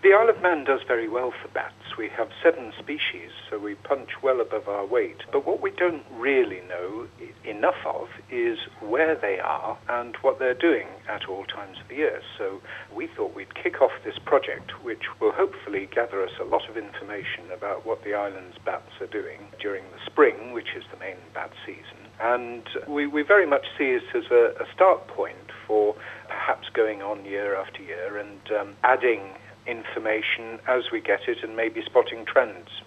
The Isle of Man does very well for bats. We have 7 species, so we punch well above our weight. But what we don't really know enough of is where they are and what they're doing at all times of the year. So we thought we'd kick off this project, which will hopefully gather us a lot of information about what the island's bats are doing during the spring, which is the main bat season. And we very much see it as a start point for perhaps going on year after year and adding information as we get it and maybe spotting trends.